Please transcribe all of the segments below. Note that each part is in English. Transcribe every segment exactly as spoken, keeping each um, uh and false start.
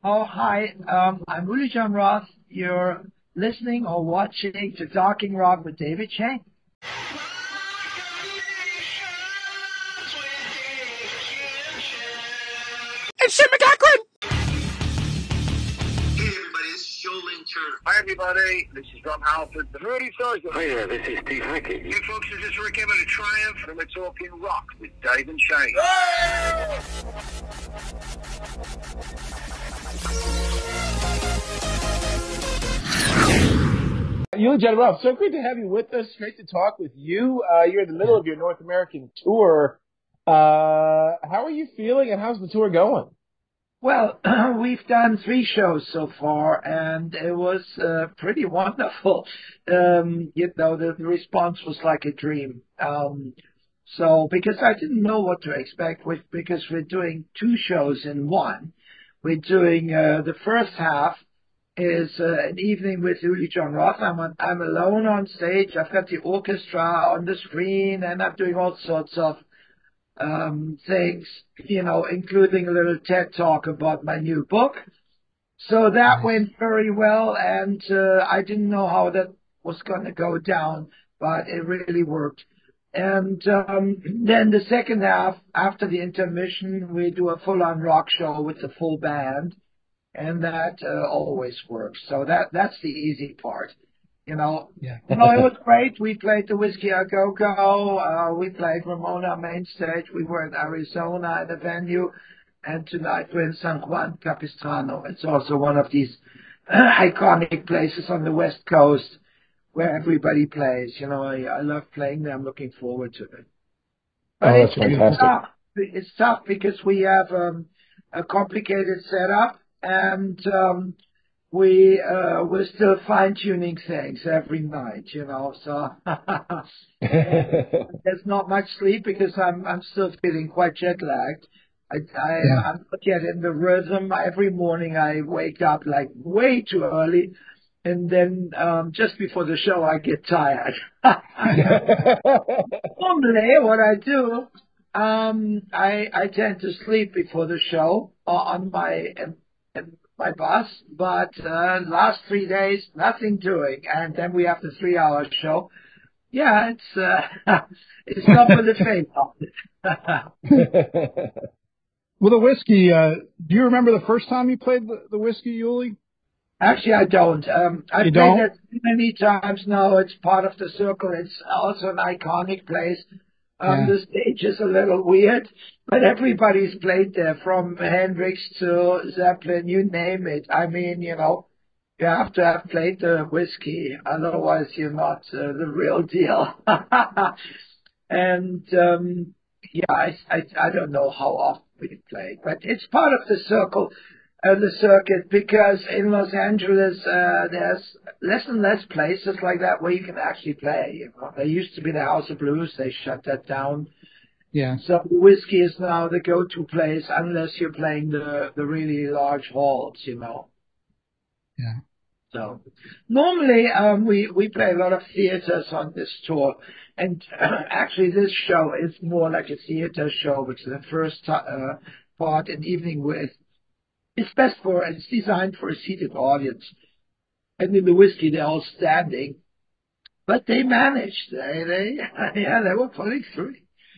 Oh, hi. Um, I'm Uli John Roth. You're listening or watching to Talking Rock with David Chang. And Sim McCochran. Hey everybody, this is Joe Lynn Turner. Hi everybody, this is Rob Halford. Rudy Sargent. Hi there, this is Steve Hackett. Hey folks, this is Rick Emmett of Triumph, and we're talking rock with Dave and Shane. Uli John Roth, so great to have you with us. Great to talk with you. Uh, you're in the middle of your North American tour. Uh, how are you feeling, and how's the tour going? Well, we've done three shows so far, and it was uh, pretty wonderful. Um, you know, the, the response was like a dream. Um, so, because I didn't know what to expect, with, because we're doing two shows in one. We're doing uh, the first half is uh, an evening with Uli John Roth. I'm, on, I'm alone on stage. I've got the orchestra on the screen, and I'm doing all sorts of um, things, you know, including a little TED talk about my new book. So that nice. Went very well, and uh, I didn't know how that was going to go down, but it really worked. And um, then the second half, after the intermission, we do a full-on rock show with the full band, and that uh, always works. So that that's the easy part. You know, yeah. you know, it was great. We played the Whiskey A Go Go. Uh, we played Ramona main stage. We were in Arizona at a venue, and tonight we're in San Juan Capistrano. It's also one of these uh, iconic places on the West Coast where everybody plays. You know, I, I love playing there. I'm looking forward to it. But oh, that's it's, fantastic. It's tough. It's tough because we have um, a complicated setup, and um, we uh, we're still fine tuning things every night, you know. So there's not much sleep because I'm I'm still feeling quite jet lagged. I, I yeah. I'm not yet in the rhythm. Every morning I wake up like way too early, and then um, just before the show I get tired. Normally, what I do, um, I I tend to sleep before the show uh, on my. Um, my bus, but uh, last three days, nothing doing. And then we have the three-hour show. Yeah, it's uh, it's not for the faint of it. Well, the whiskey, uh, do you remember the first time you played the, the whiskey, Uli? Actually, I don't. Um, I've you played don't? it many times now. It's part of the circle. It's also an iconic place. Um, yeah. The stage is a little weird, but everybody's played there, from Hendrix to Zeppelin, you name it. I mean, you know, you have to have played the whiskey, otherwise you're not uh, the real deal. and um, yeah, I, I I don't know how often we play, but it's part of the circle. Uh, the circuit, because in Los Angeles uh, there's less and less places like that where you can actually play. You know? There used to be the House of Blues, they shut that down. Yeah. So whiskey is now the go-to place unless you're playing the the really large halls, you know. Yeah. So normally um, we we play a lot of theaters on this tour, and uh, actually this show is more like a theater show, which is the first uh, part, an evening with. It's best for, it's designed for a seated audience. And in the whiskey, they're all standing. But they managed. They, they yeah, they were pulling through.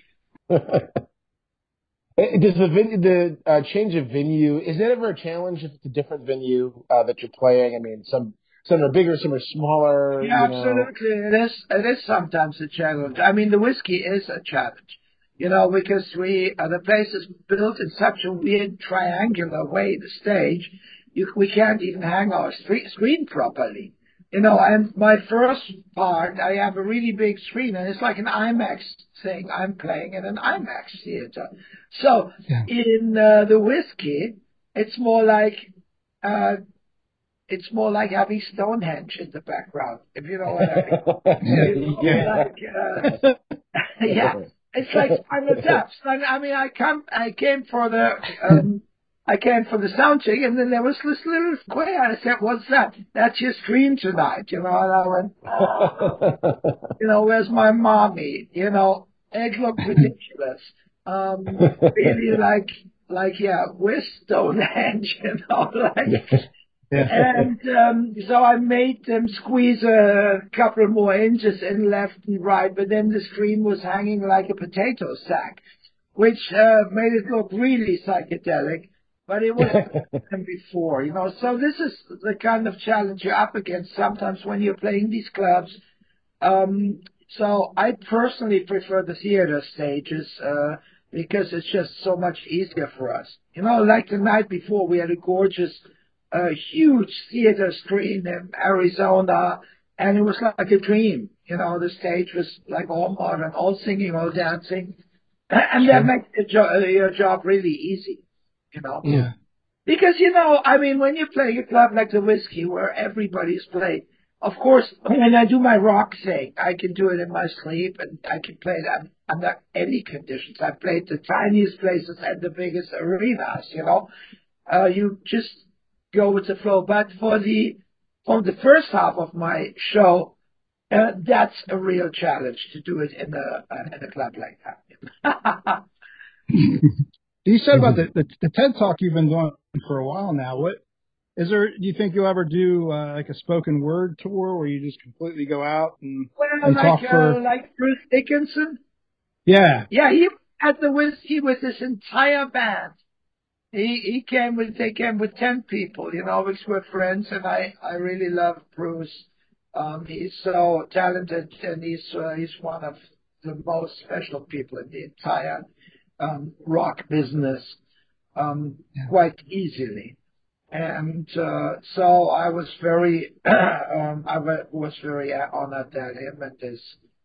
Does the venue, the uh, change of venue, is that ever a challenge if it's a different venue uh, that you're playing? I mean, some some are bigger, some are smaller. Yeah, you know. absolutely. It is, it is sometimes a challenge. I mean, the whiskey is a challenge. You know, because we uh, the place is built in such a weird triangular way, the stage, you, we can't even hang our screen, screen properly. You know, and my first part, I have a really big screen, and it's like an IMAX thing. I'm playing in an IMAX theater. So yeah. in uh, the whiskey, it's more like uh, it's more like having Stonehenge in the background, if you know what I mean. yeah. Like, uh, yeah. It's like Spinal Tap. I mean, I come, I came for the, um, I came for the sound check, and then there was this little square. I said, "What's that?" "That's your screen tonight," you know. And I went, oh, you know, "Where's my mommy?" You know, it looked ridiculous. Um, really, like like, yeah, with Stonehenge, you know, like, Yeah. and um, so I made them squeeze a couple more inches in left and right, but then the screen was hanging like a potato sack, which uh, made it look really psychedelic. But it was than before, you know. So this is the kind of challenge you're up against sometimes when you're playing these clubs. Um, so I personally prefer the theater stages uh, because it's just so much easier for us. You know, like the night before, we had a gorgeous, uh, huge theater screen in Arizona, and it was like a dream. You know, the stage was like all modern, all singing, all dancing, and that makes your, jo- your job really easy. You know, Yeah. because you know, I mean, when you play a club like the Whiskey, where everybody's played, of course, when I do my rock thing, I can do it in my sleep, and I can play it under any conditions. I played the tiniest places and the biggest arenas. You know, uh, you just go with the flow. But for the for the first half of my show, uh, that's a real challenge to do it in a uh, in a club like that. You said about the, the the TED Talk you've been doing for a while now. What is there? Do you think you'll ever do uh, like a spoken word tour where you just completely go out and, Well, and like talk for? uh, like Bruce Dickinson. Yeah, Yeah, he at the Whiskey with his entire band. He he came with they came with ten people. You know, which were friends, and I I really love Bruce. Um, he's so talented, and he's uh, he's one of the most special people in the entire um, rock business, um, quite easily. And uh, so I was very, um, I wa- was very honored that him and his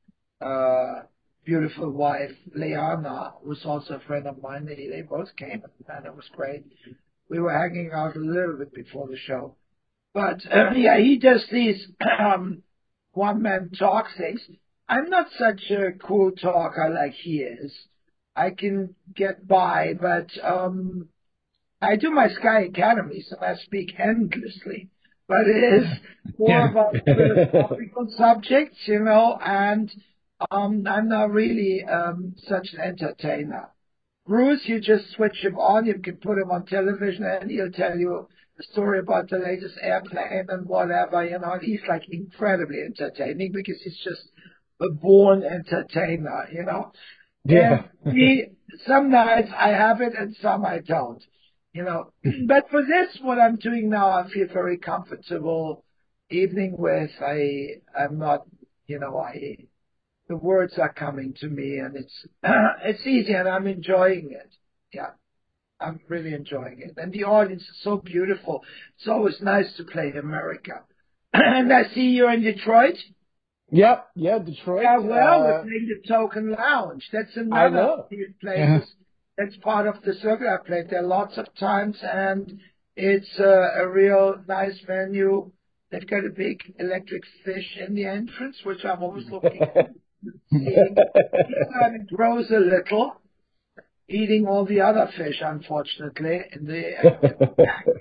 uh, beautiful wife, Leanna, who's also a friend of mine, they, they both came, and it was great. We were hanging out a little bit before the show. But, uh, yeah, he does these um, one-man talk things. I'm not such a cool talker like he is. I can get by, but um, I do my Sky Academies and I speak endlessly. But it is more Yeah. about philosophical subjects, you know, and um, I'm not really um, such an entertainer. Bruce, you just switch him on, you can put him on television and he'll tell you a story about the latest airplane and whatever, you know, and he's like incredibly entertaining because he's just a born entertainer, you know. Yeah. And he, some nights I have it and some I don't, you know. But for this, what I'm doing now, I feel very comfortable evening with. I, I'm not, you know, I, the words are coming to me and it's, it's easy and I'm enjoying it. Yeah. I'm really enjoying it. And the audience is so beautiful. It's always nice to play America. And I see you're in Detroit. Yep. Yeah. Detroit. Yeah, well, uh, we're playing the Token Lounge. That's I another know. place. Yeah. That's part of the circuit. I played there lots of times, and it's uh, a real nice venue. They've got a big electric fish in the entrance, which I'm always looking at. Seeing. Each time it grows a little, eating all the other fish, unfortunately. In the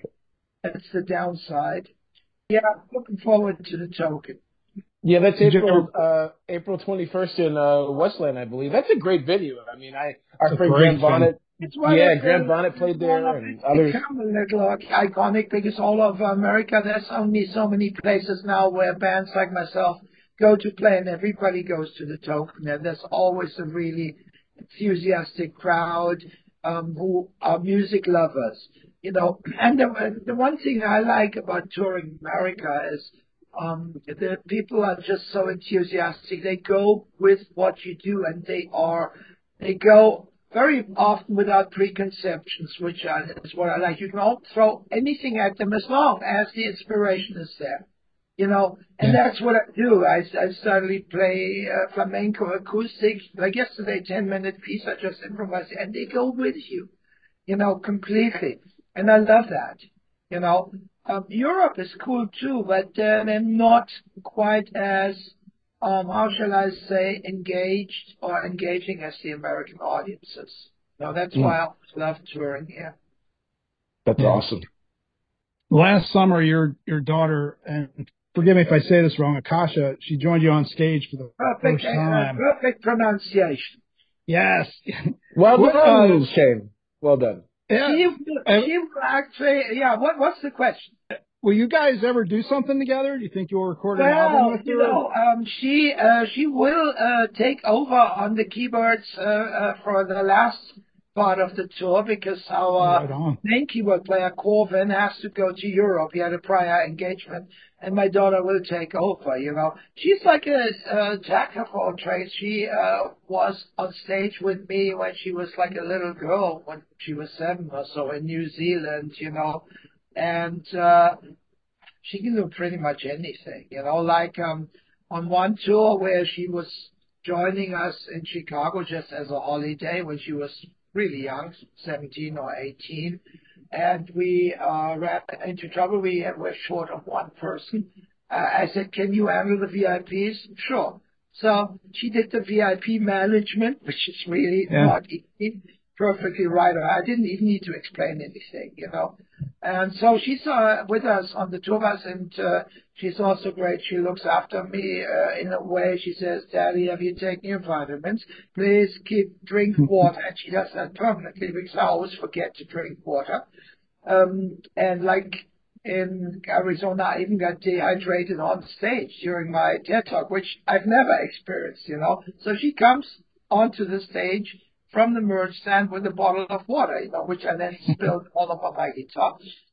that's the downside. Yeah, looking forward to the Token. Yeah, that's Did you April uh, April twenty-first in uh, Westland, I believe. That's a great venue. I mean, I our It's a friend great Graham Bonnet, It's one yeah, of Graham the- Bonnet played it's one there, of and it's others. become a little iconic because all over America, there's only so many places now where bands like myself go to play, and everybody goes to the Token. And there's always a really enthusiastic crowd um, who are music lovers, you know. And the, the one thing I like about touring America is um, the people are just so enthusiastic. They go with what you do, and they are they go very often without preconceptions, which I, is what I like. You can all throw anything at them as long as the inspiration is there, you know. And Yeah. that's what I do. I, I suddenly play uh, flamenco acoustic. Like yesterday, ten minute piece. I just improvise, and they go with you, you know, completely. And I love that, you know. Um, Europe is cool too, but uh, they're not quite as, um, how shall I say, engaged or engaging as the American audiences. So that's Mm. why I always love touring here. That's Yeah. awesome. Last summer, your your daughter, and forgive me if I say this wrong, Akasha, she joined you on stage for the Perfect, first uh, time. perfect pronunciation. Yes. Well What, done, uh, Shane. Well done. Yeah. She, she will actually, yeah, what, what's the question? Will you guys ever do something together? Do you think you'll record an Well, album with her? you know, um, she, uh, she will, uh, take over on the keyboards, uh, uh, for the last part of the tour because our Right main keyboard player, Corvin, has to go to Europe. He had a prior engagement, and my daughter will take over, you know. She's like a, a jack of all trades. She uh, was on stage with me when she was like a little girl, when she was seven or so in New Zealand, you know. And uh, she can do pretty much anything, you know, like um, on one tour where she was joining us in Chicago just as a holiday when she was really young, seventeen or eighteen, and we uh, ran into trouble. We were short of one person. Uh, I said, can you handle the V I Ps? Sure. So she did the V I P management, which is really Yeah. not easy. Perfectly right. I didn't even need to explain anything, you know. And so she's uh, with us on the tour bus, and uh, she's also great. She looks after me uh, in a way. She says, Daddy, have you taken your vitamins? Please keep drink water. And she does that permanently because I always forget to drink water. Um, and like in Arizona, I even got dehydrated on stage during my TED Talk, which I've never experienced, you know. So she comes onto the stage from the merch stand with a bottle of water, you know, which I then spilled all over my guitar.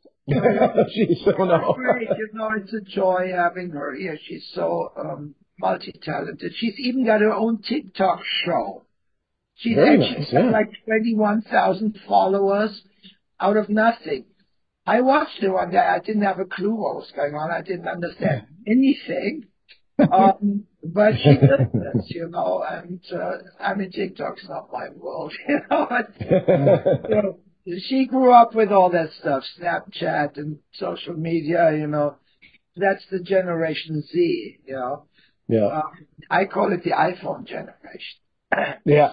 She's so no. Great, you know, it's a joy having her here. She's so um, multi-talented. She's even got her own TikTok show. She's Very actually nice, got yeah. like twenty-one thousand followers out of nothing. I watched her one day. I didn't have a clue what was going on. I didn't understand anything. Um, but she does this, you know, and uh, I mean, TikTok's not my world, you know. But, you know, she grew up with all that stuff, Snapchat and social media, you know. That's the Generation Z, you know. Yeah. Uh, I call it the iPhone generation. Yeah.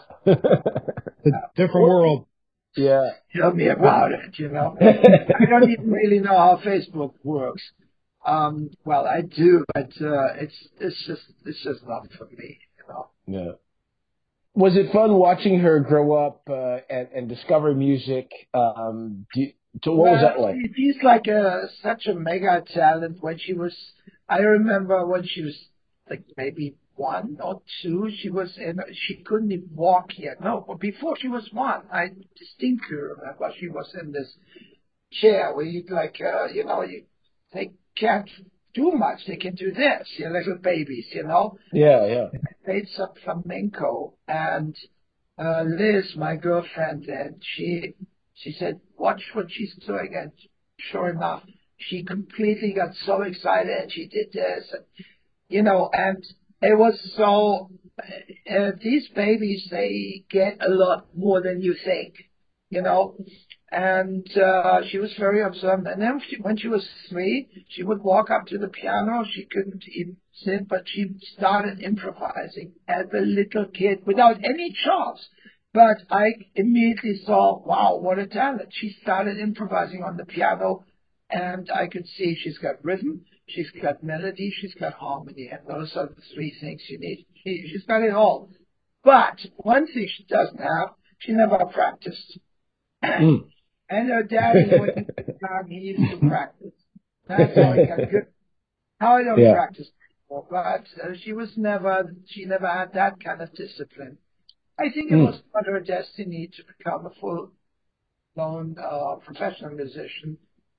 A different world. Yeah. Tell me about it, you know. I don't even really know how Facebook works. Um, well, I do, but uh, it's it's just it's just not for me, you know. Yeah. Was it fun watching her grow up uh, and, and discover music? Um, do you, so what well, was that like? she- She's like a such a mega talent. When she was, I remember when she was like maybe one or two. She was in. She couldn't even walk yet. No, but before she was one, I distinctly remember she was in this chair where you like, uh, you know, you they can't do much. They can do this, you know, little babies, you know. Yeah, yeah. I played some flamenco, and uh, Liz, my girlfriend, and she she said, watch what she's doing, and sure enough, she completely got so excited, and she did this, and, you know, and it was so. Uh, these babies, they get a lot more than you think, you know. And uh, she was very observant. And then she, when she was three, she would walk up to the piano. She couldn't even sit, but she started improvising as a little kid without any chops. But I immediately saw, wow, what a talent. She started improvising on the piano, and I could see she's got rhythm, she's got melody, she's got harmony, and those are the three things you need. She, she's got it all. But one thing she doesn't have, she never practiced. Mm. And her daddy, when he was young, he used to practice. That's how he got good. Now I don't Yeah. practice anymore, but uh, she was never, she never had that kind of discipline. I think it Mm. was not her destiny to become a full-blown uh, professional musician.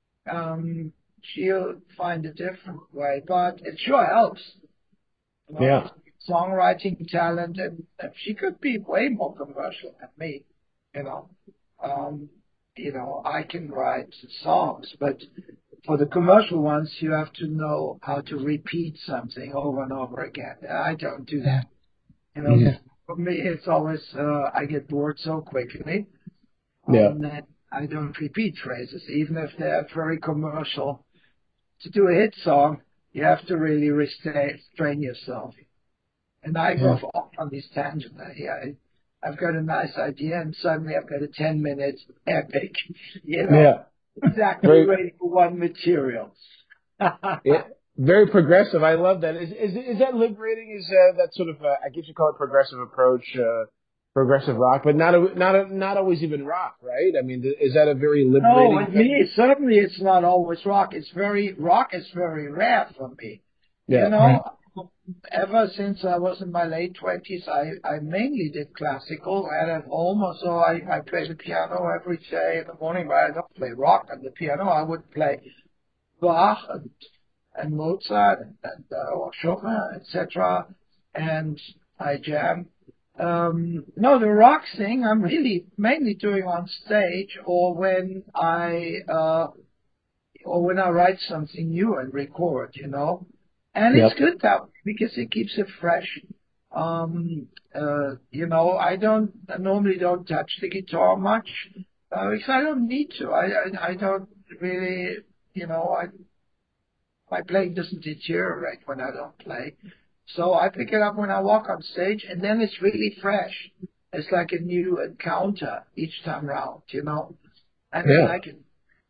Um, she'll find a different way, but it sure helps. You know, Yeah. Songwriting talent, and, and she could be way more commercial than me, you know. Um, you know, I can write songs, but for the commercial ones, you have to know how to repeat something over and over again. I don't do that. You know, Yeah. for me, it's always, uh, I get bored so quickly Yeah. um, that I don't repeat phrases, even if they're very commercial. To do a hit song, you have to really restrain restrain yourself. And I go Yeah. off on these tangents. I, I've got a nice idea, and suddenly I've got a ten-minute epic, you know, Yeah. exactly Very- ready for one material. Yeah. Very progressive. I love that. Is is is that liberating? Is uh, that sort of uh, I guess you call it progressive approach? Uh, progressive rock, but not a, not a, not always even rock, right? I mean, is that a very No, liberating with thing? me, certainly it's not always rock. It's very, rock is very rare for me. Yeah. You know, ever since I was in my late twenties, I, I mainly did classical and at home. So I, I play the piano every day in the morning, but I don't play rock on the piano. I would play Bach and, and Mozart and, and uh, or Chopin, et cetera. And I jam. Um, no, the rock thing I'm really mainly doing on stage or when I uh, or when I write something new and record, you know. And Yep. it's good that way because it keeps it fresh. Um, uh, you know, I don't I normally don't touch the guitar much uh, because I don't need to. I, I I don't really, you know, I my playing doesn't deteriorate when I don't play. So I pick it up when I walk on stage, and then it's really fresh. It's like a new encounter each time round, you know. And Yeah. then I can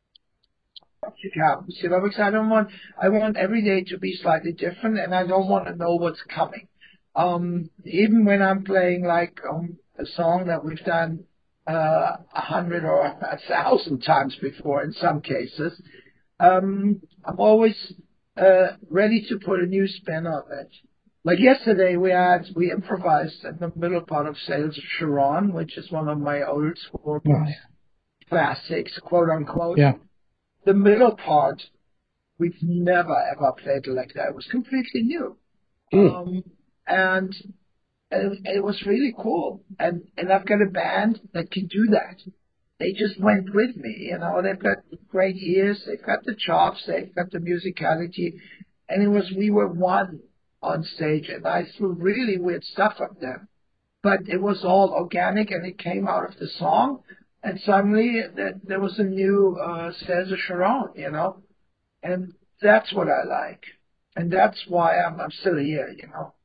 it happens, you know, because I don't want I want every day to be slightly different, and I don't want to know what's coming. Um, even when I'm playing like um, a song that we've done uh, a hundred or a thousand times before, in some cases, um, I'm always uh, ready to put a new spin on it. Like yesterday, we had we improvised in the middle part of Sails of Charon, which is one of my old school Oh, yeah. classics, quote unquote. Yeah. The middle part, we've never ever played like that. It was completely new. Mm. Um, and it, it was really cool. And, and I've got a band that can do that. They just went with me, you know, they've got great ears, they've got the chops, they've got the musicality. And it was, we were one on stage and I threw really weird stuff at them. But it was all organic and it came out of the song. And suddenly there, there was a new uh, Cesar Sharon, you know, and that's what I like. And that's why I'm, I'm still here, you know.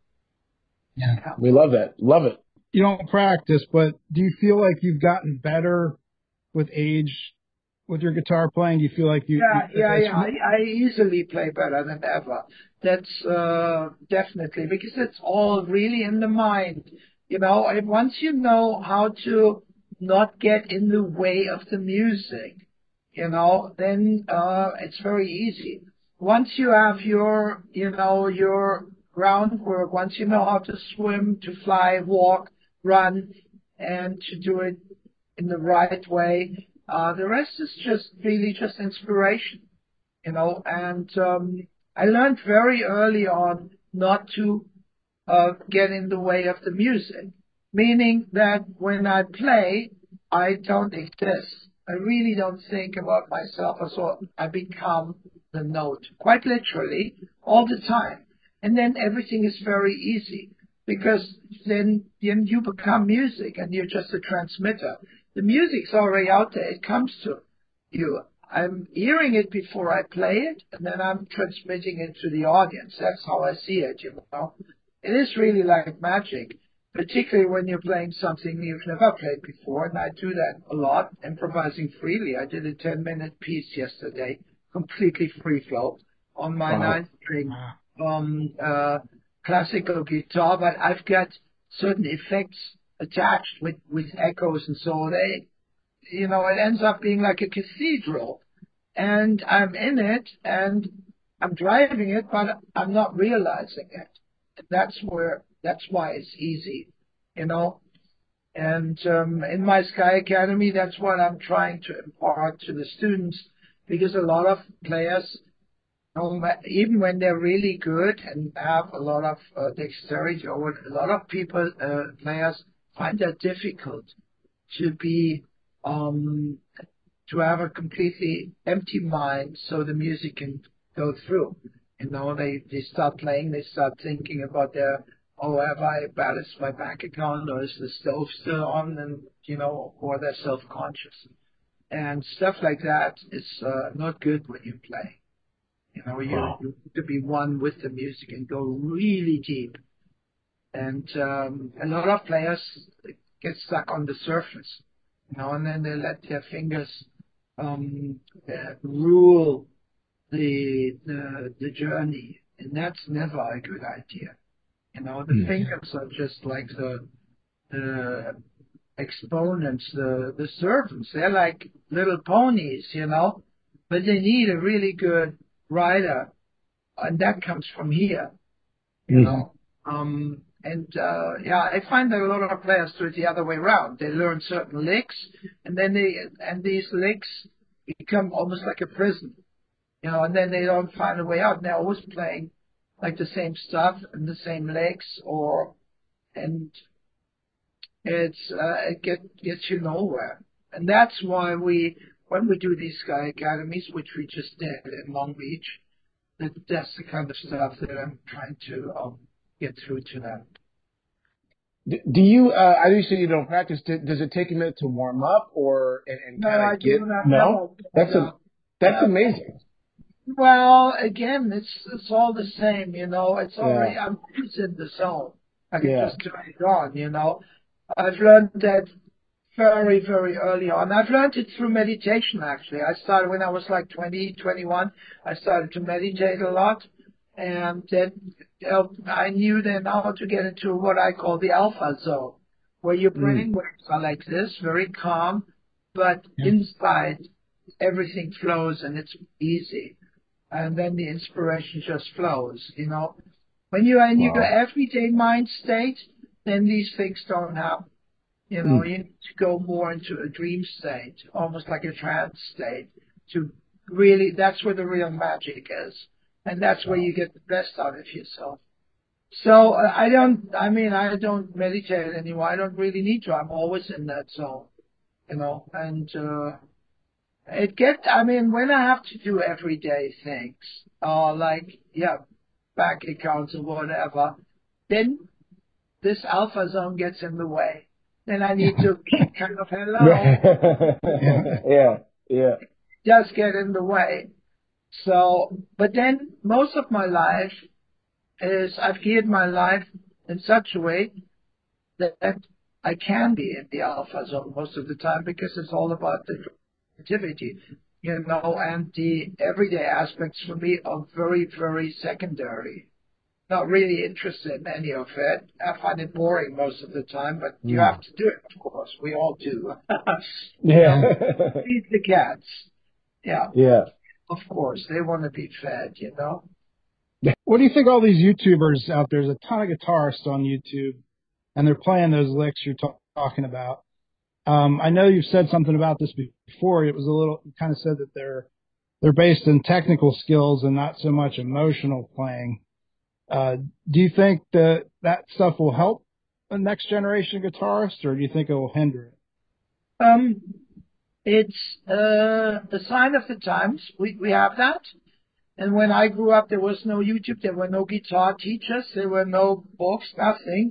Yeah. Yeah. We love that. Love it. You don't practice, but do you feel like you've gotten better with age with your guitar playing? Do you feel like you? Yeah, you yeah, it's- yeah. I, I easily play better than ever. That's uh, definitely because it's all really in the mind. You know, and once you know how to not get in the way of the music, you know, then uh, it's very easy. Once you have your, you know, your groundwork, once you know how to swim, to fly, walk, run, and to do it in the right way, uh, the rest is just really just inspiration, you know. And um, I learned very early on not to uh, get in the way of the music, meaning that when I play, I don't exist. I really don't think about myself as well. I become the note, quite literally, all the time. And then everything is very easy because then, then you become music and you're just a transmitter. The music's already out there. It comes to you. I'm hearing it before I play it, and then I'm transmitting it to the audience. That's how I see it, you know. It is really like magic, particularly when you're playing something you've never played before, and I do that a lot, improvising freely. I did a ten-minute piece yesterday, completely free flow, on my Wow. nine-string um, uh, classical guitar, but I've got certain effects attached with, with echoes and so they, you know, it ends up being like a cathedral. And I'm in it and I'm driving it, but I'm not realizing it. That's where, that's why it's easy, you know. And um, in my Sky Academy, that's what I'm trying to impart to the students, because a lot of players, um, even when they're really good and have a lot of uh, dexterity, or a lot of people, uh, players find that difficult to be, um, to have a completely empty mind so the music can go through. You know, they, they start playing, they start thinking about their, oh, have I balanced my bank account, or is the stove still on, and, you know, or they're self-conscious. And stuff like that is uh, not good when you play. You know, you, Wow. you have to be one with the music and go really deep. And um, a lot of players get stuck on the surface, you know, and then they let their fingers um, uh, rule the, the the journey, and that's never a good idea. You know, the Mm. fingers are just like the the exponents, the the servants. They're like little ponies, you know, but they need a really good rider, and that comes from here, you Mm. know. Um, and uh, yeah, I find that a lot of players do it the other way around. They learn certain licks, and then they and these licks become almost like a prison, you know, and then they don't find a way out. And they're always playing like the same stuff and the same licks, or and it's uh, it get, gets you nowhere. And that's why we, when we do these Sky Academies, which we just did in Long Beach, that that's the kind of stuff that I'm trying to um, get through to them. D- Do you? Uh, I know you said you don't practice. D- Does it take a minute to warm up, or and, and No, kind I of get? do not No, know. that's a Uh, that's uh, amazing. Well, again, it's it's all the same, you know. It's already Yeah. I'm just in the zone. I can Yeah. just turn it on, you know. I've learned that very, very early on. I've learned it through meditation, actually. I started when I was like twenty, twenty-one. I started to meditate a lot. And then uh, I knew then how to get into what I call the alpha zone, where your Mm. brain waves are like this, very calm, but Yeah. inside everything flows and it's easy. And then the inspiration just flows, you know. When you are in your Wow. everyday mind state, then these things don't happen. You know, Mm. you need to go more into a dream state, almost like a trance state, to really, that's where the real magic is. And that's where Wow. you get the best out of yourself. So uh, I don't, I mean, I don't meditate anymore. I don't really need to. I'm always in that zone, you know, and, uh, it gets, I mean, when I have to do everyday things, uh, like, yeah, bank accounts or whatever, then this alpha zone gets in the way. Then I need to kind of, hello, Yeah. Yeah. just get in the way. So, but then most of my life is, I've geared my life in such a way that I can be in the alpha zone most of the time because it's all about the creativity, you know, and the everyday aspects for me are very, very secondary. Not really interested in any of it. I find it boring most of the time, but you Mm. have to do it, of course. We all do. You Yeah. know, feed the cats. Yeah, Yeah. of course. They want to be fed, you know. What do you think of all these YouTubers out there? There's a ton of guitarists on YouTube, and they're playing those licks you're ta- talking about. Um, I know you've said something about this before. It was a little, you kind of said that they're they're based in technical skills and not so much emotional playing. Uh, do you think that that stuff will help the next generation guitarist, or do you think it will hinder it? Um, it's uh, the sign of the times. We we have that. And when I grew up, there was no YouTube. There were no guitar teachers. There were no books, nothing.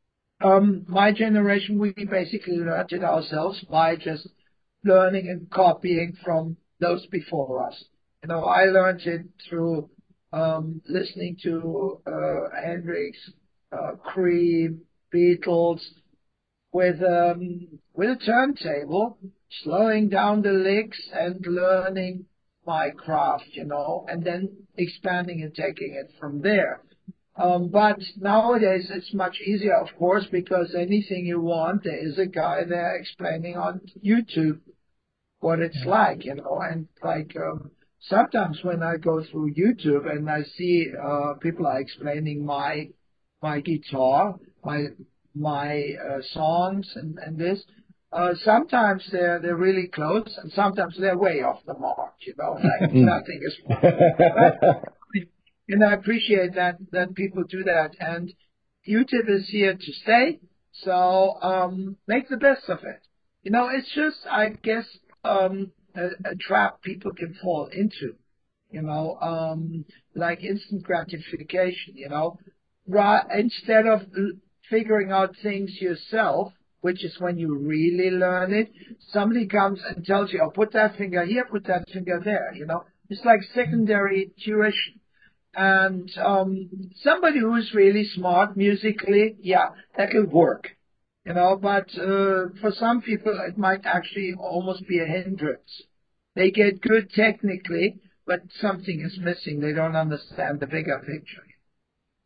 Um, my generation, we basically learned it ourselves by just learning and copying from those before us. You know, I learned it through um, listening to uh, Hendrix, uh, Cream, Beatles, with um, with a turntable, slowing down the licks and learning my craft, you know, and then expanding and taking it from there. Um, but nowadays it's much easier, of course, because anything you want, there is a guy there explaining on YouTube what it's like, you know, and like um, sometimes when I go through YouTube and I see uh, people are explaining my my guitar, my my uh, songs and, and this, uh, sometimes they're they're really close and sometimes they're way off the mark, you know, like nothing is fun. And I appreciate that that people do that. And YouTube is here to stay, so um, make the best of it. You know, it's just, I guess, um, a, a trap people can fall into. You know, um, like instant gratification. You know, Ra- instead of l- figuring out things yourself, which is when you really learn it, somebody comes and tells you, "Oh, put that finger here, put that finger there." You know, it's like secondary tuition. And um, somebody who's really smart musically, yeah, that could work, you know. But uh, for some people, it might actually almost be a hindrance. They get good technically, but something is missing. They don't understand the bigger picture.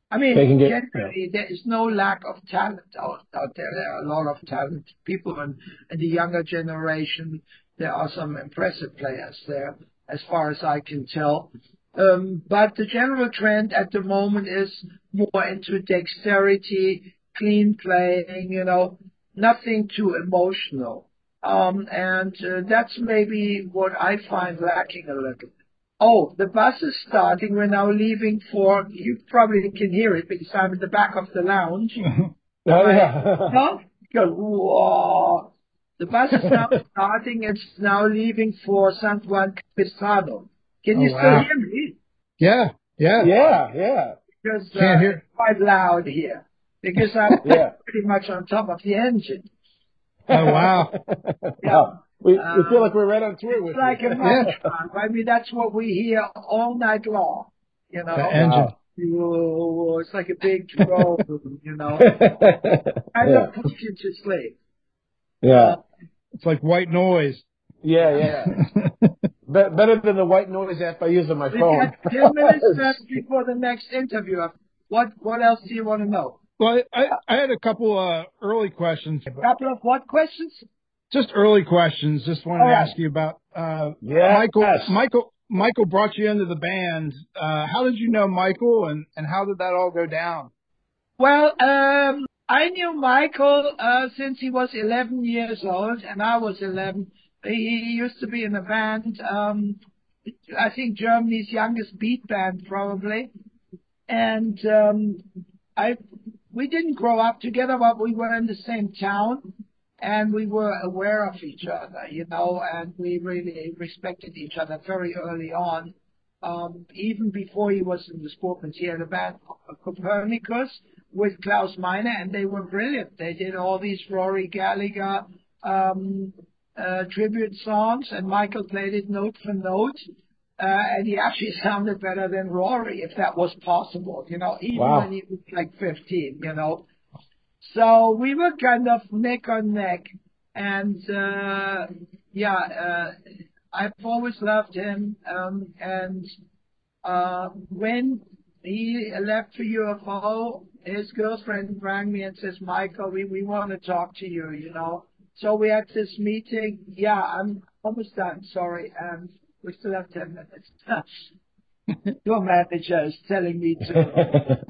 I mean, They can get- generally, there is no lack of talent out, out there. There are a lot of talented people, and in the younger generation, there are some impressive players there, as far as I can tell. Um, but the general trend at the moment is more into dexterity, clean playing, you know, nothing too emotional. Um, and uh, that's maybe what I find lacking a little. Oh, the bus is starting. We're now leaving for, you probably can hear it because I'm in the back of the lounge. Oh, yeah. No? Go, whoa. The bus is now starting. It's now leaving for San Juan Capistrano. Can you Oh, still wow. hear me? Yeah, yeah. Yeah, yeah. Because uh, Can't hear. it's quite loud here. Because I'm Yeah. pretty much on top of the engine. Oh, wow. Wow. We, we Um, feel like we're right on tour with It's like you. a mantra. I mean, that's what we hear all night long. You know, The engine. Whoa, it's like a big drone, you know, kind yeah. of puts you to sleep. Yeah. It's like white noise. Yeah, yeah. Be- better than the white noise app I use on my We've phone. got ten minutes left before the next interview. What What else do you want to know? Well, I, I had a couple uh, early questions. A couple of what questions? Just early questions. Just wanted All to right. ask you about uh, Yes. Michael. Michael. Michael brought you into the band. Uh, how did you know Michael, and, and how did that all go down? Well, um, I knew Michael uh, since he was eleven years old, and I was eleven. He, he used to be in a band, um, I think Germany's youngest beat band, probably. And um, I, we didn't grow up together, but we were in the same town, and we were aware of each other, you know, and we really respected each other very early on. Um, even before he was in the Scorpions, he had a band, Copernicus, with Klaus Meine, and they were brilliant. They did all these Rory Gallagher um, uh, tribute songs, and Michael played it note for note. Uh, and he actually sounded better than Rory, if that was possible, you know, even Wow. when he was like fifteen, you know. So we were kind of neck on neck. And, uh, yeah, uh, I've always loved him. Um, and uh, when he left for U F O, his girlfriend rang me and says, Michael, we, we want to talk to you, you know. So we had this meeting. Yeah, I'm almost done. Sorry. Um, we still have ten minutes. Your manager is telling me to.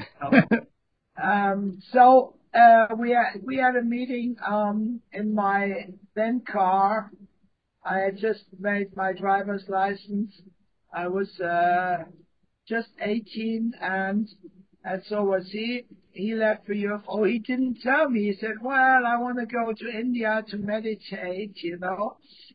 um, so uh, we had we had a meeting um, in my then car. I had just made my driver's license. I was uh, just eighteen, and and so was he. He left for U F O. He didn't tell me. He said, "Well, I want to go to India to meditate," you know.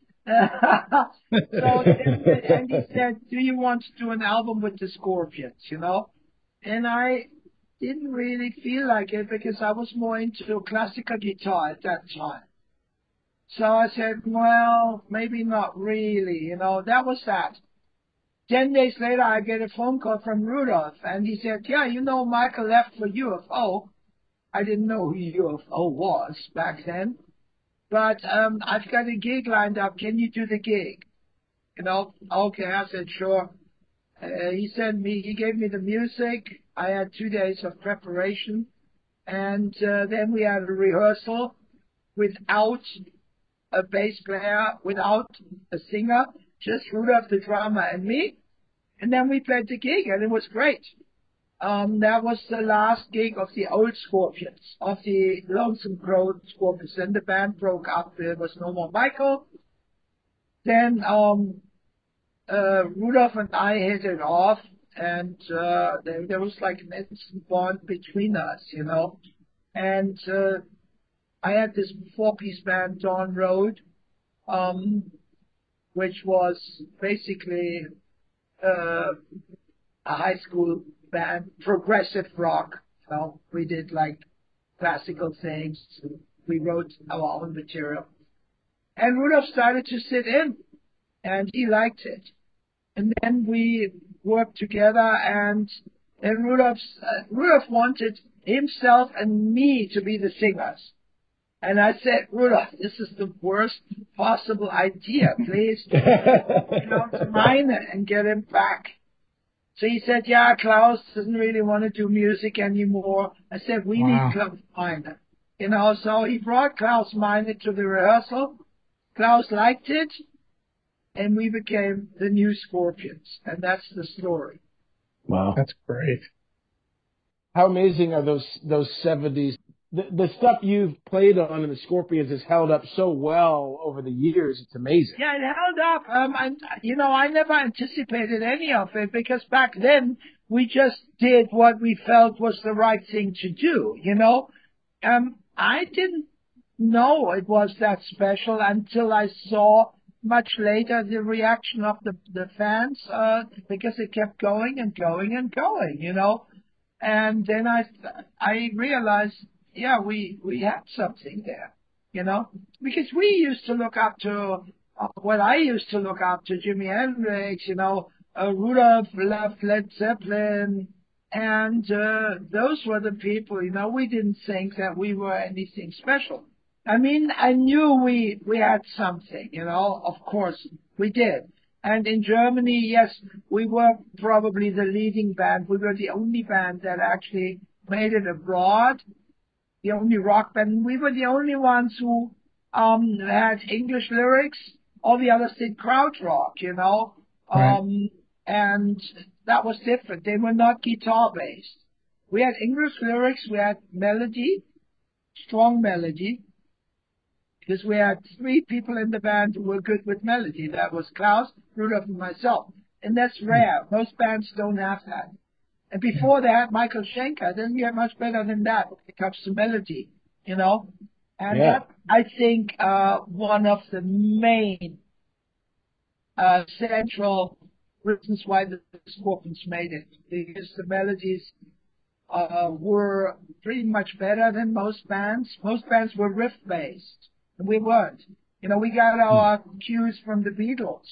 so and he said, "Do you want to do an album with the Scorpions?" You know, and I didn't really feel like it because I was more into classical guitar at that time. So I said, "Well, maybe not really." You know, that was that. Ten days later, I get a phone call from Rudolph, and he said, "Yeah, you know, Michael left for U F O." I didn't know who U F O was back then. But um, I've got a gig lined up. Can you do the gig? You know, okay. I said, sure. Uh, he sent me, he gave me the music. I had two days of preparation. And uh, then we had a rehearsal without a bass player, without a singer, just Rudolph the drummer and me. And then we played the gig, and it was great. Um, that was the last gig of the old Scorpions, of the Lonesome Crow Scorpions. Then the band broke up. There was no more Michael. Then um, uh, Rudolph and I hit it off, and uh, there, there was like an instant bond between us, you know. And uh, I had this four-piece band, Dawn Road, um, which was basically uh, a high school band, progressive rock. You know, we did like classical things. We wrote our own material. And Rudolph started to sit in, and he liked it. And then we worked together, and then Rudolph, uh, Rudolph wanted himself and me to be the singers. And I said, Rudolph, this is the worst possible idea. Please, you know, to mine it and get him back. So he said, yeah, Klaus doesn't really want to do music anymore. I said, we Wow. need Klaus Meine. You know, so he brought Klaus Meine to the rehearsal. Klaus liked it, and we became the new Scorpions. And that's the story. Wow. That's great. How amazing are those those seventies? The, the stuff you've played on in the Scorpions has held up so well over the years. It's amazing. Yeah, it held up. Um, and, you know, I never anticipated any of it because back then we just did what we felt was the right thing to do, you know. Um, I didn't know it was that special until I saw much later the reaction of the, the fans, uh, because it kept going and going and going, you know. And then I, I realized, yeah, we, we had something there, you know, because we used to look up to, uh, what I used to look up to, Jimi Hendrix, you know, uh, Rudolph loved Led Zeppelin, and uh, those were the people, you know, we didn't think that we were anything special. I mean, I knew we, we had something, you know, of course we did. And in Germany, yes, we were probably the leading band. We were the only band that actually made it abroad, the only rock band. We were the only ones who um, had English lyrics. All the others did krautrock, you know. Right. Um, and that was different. They were not guitar-based. We had English lyrics. We had melody, strong melody. Because we had three people in the band who were good with melody. That was Klaus, Rudolph, and myself. And that's rare. Most bands don't have that. And before they had Michael Schenker, didn't get much better than that when it comes to melody, you know? And Yeah. that, I think, uh, one of the main uh, central reasons why the Scorpions made it. Because the melodies uh, were pretty much better than most bands. Most bands were riff-based. And we weren't. You know, we got our cues from the Beatles.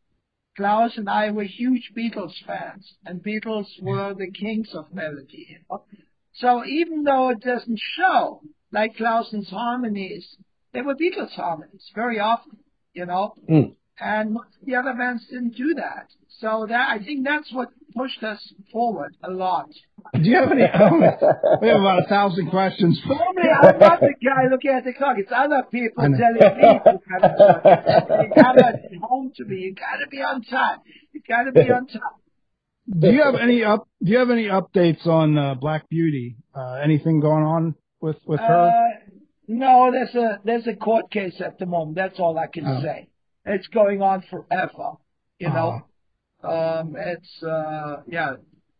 Klaus and I were huge Beatles fans, and Beatles were the kings of melody. You know? So even though it doesn't show, like Klaus's harmonies, they were Beatles harmonies very often, you know. Mm. And most of the other bands didn't do that. So that I think that's what pushed us forward a lot. Do you have any? We have about a thousand questions. Normally, I'm not the guy looking at the clock. It's other people I know. telling me to kind of, you gotta be home to me. You gotta be on time. You gotta be on time. Do you have any up? Do you have any updates on uh, Black Beauty? Uh, anything going on with with her? Uh, no, there's a there's a court case at the moment. That's all I can Oh. say. It's going on forever. You know, um, it's uh, yeah,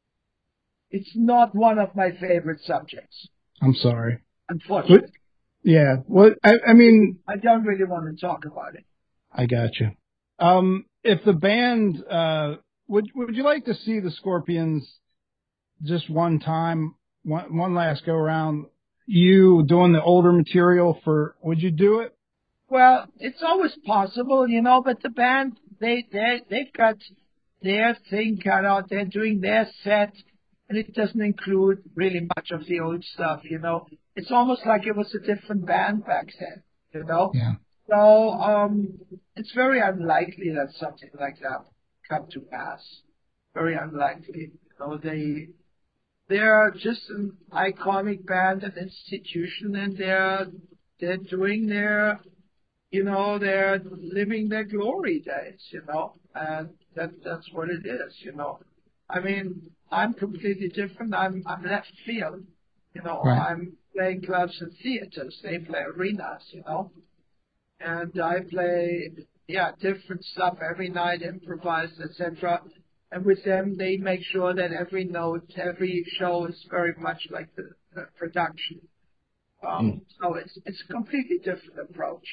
it's not one of my favorite subjects, I'm sorry. unfortunately. Yeah. What? I, I mean, I don't really want to talk about it. I got you. Um, if the band, uh, would would you like to see the Scorpions just one time, one one last go around? You doing the older material for? Would you do it? Well, it's always possible, you know, but the band, they, they, they've got their thing cut out. They're doing their set, and it doesn't include really much of the old stuff, you know. It's almost like it was a different band back then, you know. Yeah. So, um, it's very unlikely that something like that come to pass. Very unlikely. You know, they, they're just an iconic band, an institution, and they're, they're doing their, you know, they're living their glory days, you know, and that that's what it is, you know. I mean, I'm completely different. I'm I'm left field, you know. Right. I'm playing clubs and theaters. They play arenas, you know, and I play yeah different stuff every night, improvised, et cetera. And with them, they make sure that every note, every show is very much like the, the production. Um, Mm. So it's it's a completely different approach.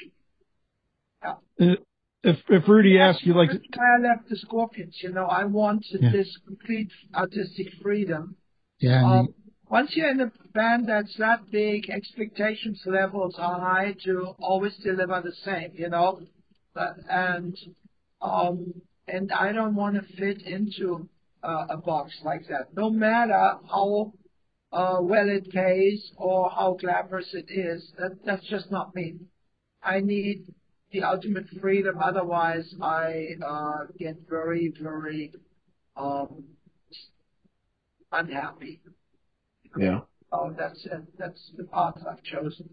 Uh, If if Rudy asks you, like, That's why I left the Scorpions. You know, I wanted Yeah. this complete artistic freedom. yeah, I Um, mean, once you're in a band that's that big, expectations levels are high to always deliver the same. You know, but, and um, and I don't want to fit into uh, a box like that. No matter how uh, well it pays or how glamorous it is, that that's just not me. I need the ultimate freedom. Otherwise, I uh, get very, very um, unhappy. Yeah. Oh, that's it. That's the path I've chosen.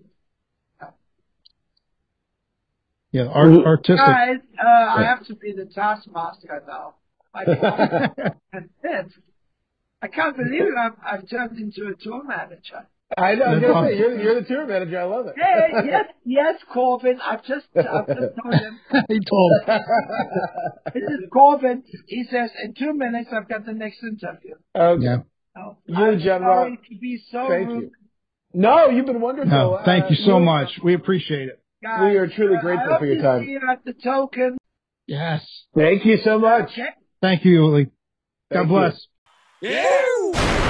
Yeah, art, artistic. Guys, uh, I have to be the taskmaster now. I can't, I can't believe it. I've, I've turned into a tour manager. I know. I was gonna say you're, you're the tour manager. I love it. Hey, yes, yes, Corbin. I've just, I've just told him. He told. This is Corbin. He says in two minutes I've got the next interview. Okay. Yeah. Oh, You, I'm John sorry Rock. to be so Thank rude. you. No, you've been wonderful. No, thank you so uh, much. We appreciate it. Guys, We are truly uh, grateful I hope for your to time. See you at the token. Yes. Thank you so much. Okay. Thank you, Uli. God Thank bless. you. Yeah!